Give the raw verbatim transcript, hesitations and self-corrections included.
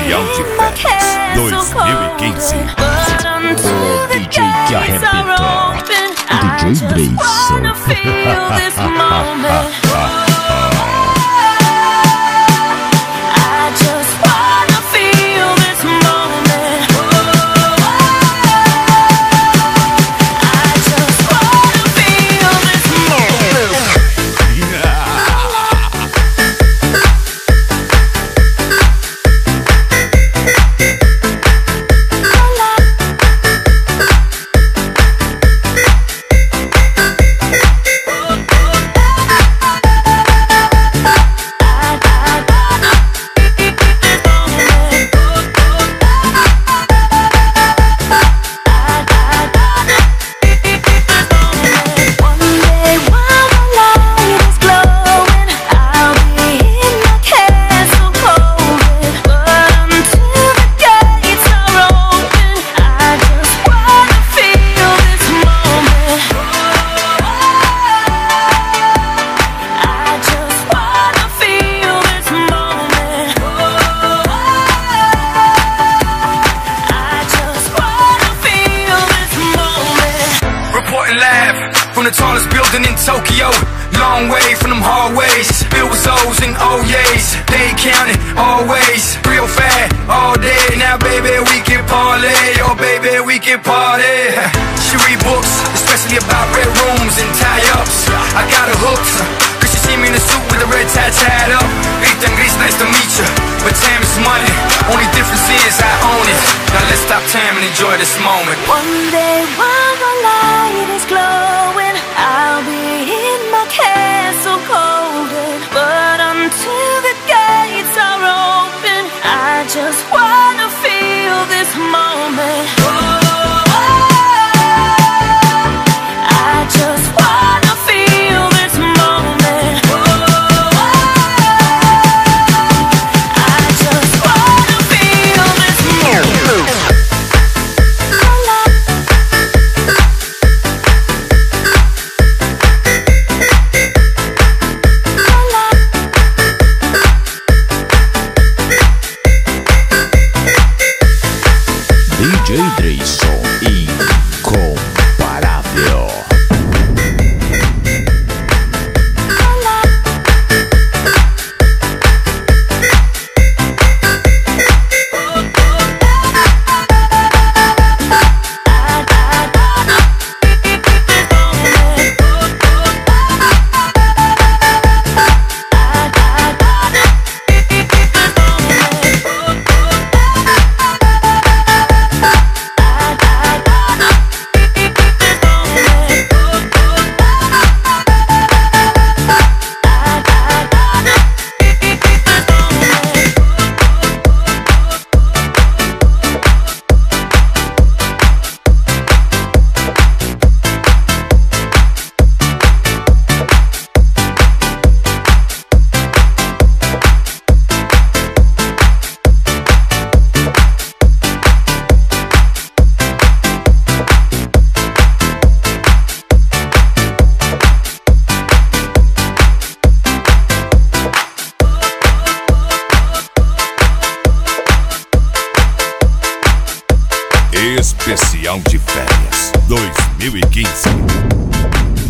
Especial de Férias dois mil e quinze. O D J que arrebenta, D J Dreyson. From the tallest building in Tokyo, long way from them hallways, filled with O's and O's. They counting always, real fat all day. Now baby we can parlay, oh baby we can party. She read books, especially about red rooms and tie-ups. I got her hooked, cause she see me in a suit with a red tie tied up. Ethan Gris, nice to meet you, but time is money. Only difference is I own it. Now let's stop time and enjoy this moment. One day while the light is glowing, I'll be in my castle golden. But until the gates are open, I just wanna feel this moment. Oh, I just wanna feel this moment. Oh, I just wanna feel this moment. D J Dreyson, incomparável. Especial de Férias dois mil e quinze.